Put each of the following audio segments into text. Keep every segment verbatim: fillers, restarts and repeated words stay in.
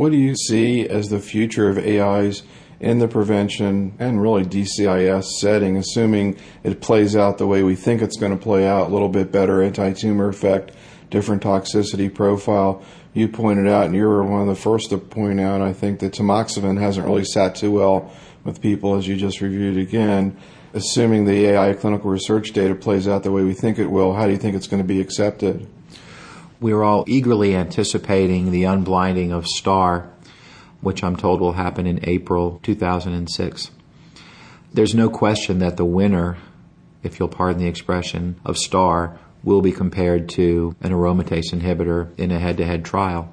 What do you see as the future of A Is in the prevention and really D C I S setting, assuming it plays out the way we think it's going to play out, a little bit better anti-tumor effect, different toxicity profile? You pointed out, and you were one of the first to point out, I think, that tamoxifen hasn't really sat too well with people, as you just reviewed again. Assuming the A I clinical research data plays out the way we think it will, how do you think it's going to be accepted? We're all eagerly anticipating the unblinding of STAR, which I'm told will happen in April two thousand six. There's no question that the winner, if you'll pardon the expression, of STAR will be compared to an aromatase inhibitor in a head-to-head trial.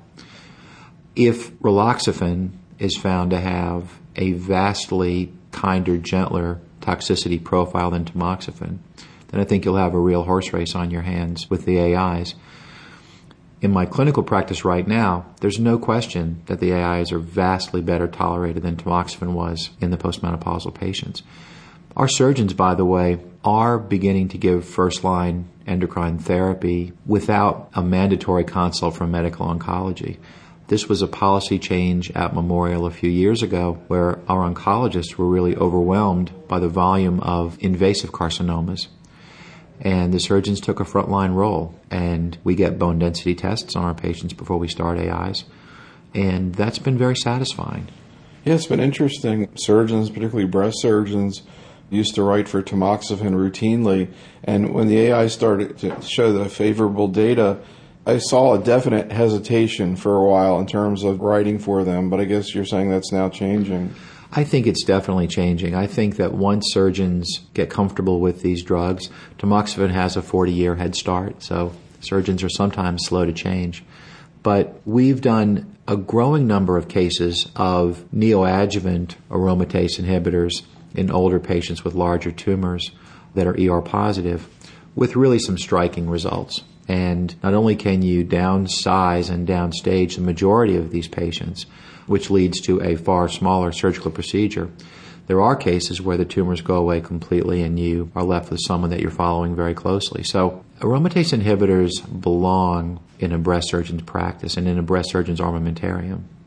If raloxifene is found to have a vastly kinder, gentler toxicity profile than tamoxifen, then I think you'll have a real horse race on your hands with the A Is. In my clinical practice right now, there's no question that the A Is are vastly better tolerated than tamoxifen was in the postmenopausal patients. Our surgeons, by the way, are beginning to give first-line endocrine therapy without a mandatory consult from medical oncology. This was a policy change at Memorial a few years ago where our oncologists were really overwhelmed by the volume of invasive carcinomas. And the surgeons took a frontline role, and we get bone density tests on our patients before we start A Is, and that's been very satisfying. Yeah, it's been interesting. Surgeons, particularly breast surgeons, used to write for tamoxifen routinely, and when the A I started to show the favorable data, I saw a definite hesitation for a while in terms of writing for them, but I guess you're saying that's now changing. I think it's definitely changing. I think that once surgeons get comfortable with these drugs, tamoxifen has a forty-year head start, so surgeons are sometimes slow to change. But we've done a growing number of cases of neoadjuvant aromatase inhibitors in older patients with larger tumors that are E R positive with really some striking results. And not only can you downsize and downstage the majority of these patients, which leads to a far smaller surgical procedure, there are cases where the tumors go away completely and you are left with someone that you're following very closely. So aromatase inhibitors belong in a breast surgeon's practice and in a breast surgeon's armamentarium.